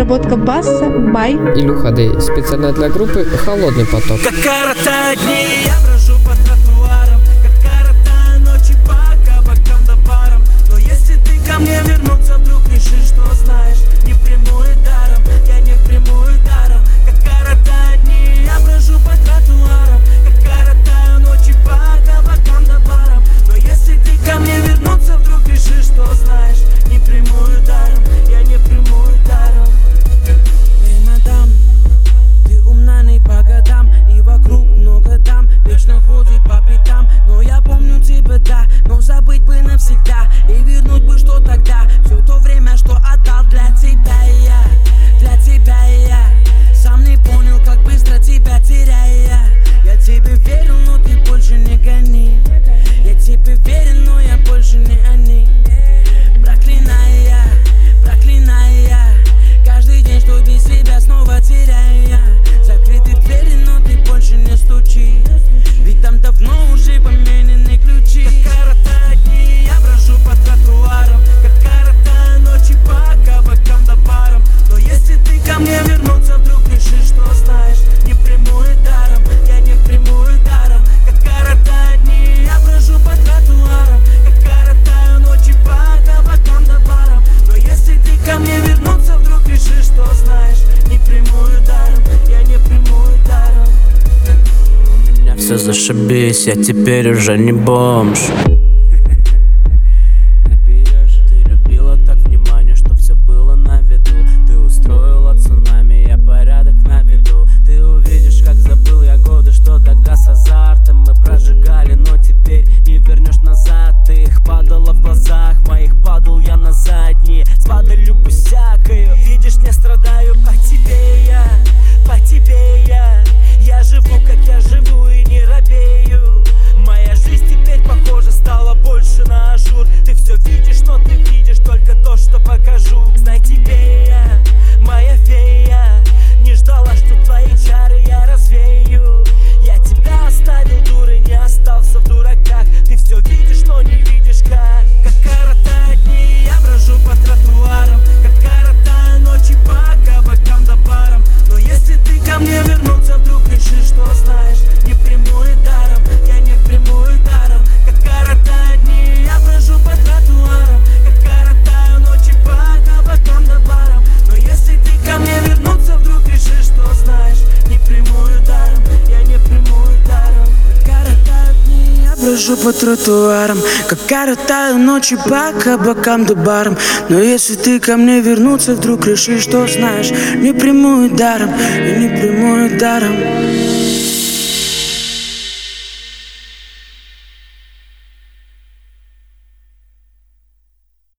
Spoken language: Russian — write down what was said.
Обработка баса by Илюха Дэй. Специально для группы «Холодный поток». Как коротают дни, я брожу по тротуарам, как коротаю ночи по кабакам да барам. Но если ты ко мне вернуться вдруг решишь, что знаешь, не приму и даром, я не приму и даром. Как коротают дни, я брожу по тротуарам, как коротаю ночи по кабакам да барам. Но если ты ко мне вернуться вдруг решишь, что знаешь, не приму и даром, я не приму и даром. Эй, мадам, ты умна не по годам, и вокруг много дам, вечно ходит по пятам. Но я помню тебя, да, но забыть бы навсегда, и вернуть бы что тогда, все то время, что отдал для тебя я, для тебя я. Сам не понял, как быстро тебя теряя. Я тебе верил, но ты больше не гони. Я тебе верен, но я больше не они. Проклиная, проклиная каждый день, что без тебя снова теряя. Закрыты двери, но ты больше не стучи, ведь там давно уже поменены ключи. Как коротают дни, я брожу по тротуарам, как коротаю ночи по кабакам да барам. Но если ты ко мне вернуться вдруг решишь, что знаешь, не приму и даром, я не приму и даром. Как коротают дни, я брожу по тротуарам, как коротаю ночи по кабакам да барам. Но если ты ко мне вернуться вдруг решишь, что знаешь, не приму и даром, я не приму и даром. У меня все зашибись, я теперь уже не бомж. Ты любила так внимание, чтоб все было на виду. Ты устроила цунами, я порядок наведу. Ты увидишь, как забыл я годы, что тогда с азартом мы прожигали, но теперь не вернешь назад. Ты их падала в глазах моих, падал я на задние, с падалью посякаю. Видишь, не страдаю по тебе я, по тебе я. Я живу, как я живу, и не робею. Моя жизнь теперь, похоже, стала больше на ажур. Ты все видишь, но ты видишь только то, что покажу. Знай, тебе я, моя фея, не ждала, что твои чары я развею. Я тебя оставил, дурой, не остался в дураках. Ты все видишь, но не видишь как. Как коротают дни, я брожу по тротуарам, как коротаю ночи по кабакам да барам. Но если ты ко мне вернуться вдруг решишь, что знаешь, не приму и даром, я не приму и даром. Как коротают дни, я брожу по тротуарам, как коротаю ночи по кабакам да барам. Но если ты ко мне вернуться вдруг решишь, что знаешь, не приму и даром, я не приму и даром. Как коротают дни, я брожу по тротуарам, как коротаю ночи по кабакам да барам. Но если ты ко мне вернуться вдруг решишь, что знаешь, не приму и даром, я не приму и даром.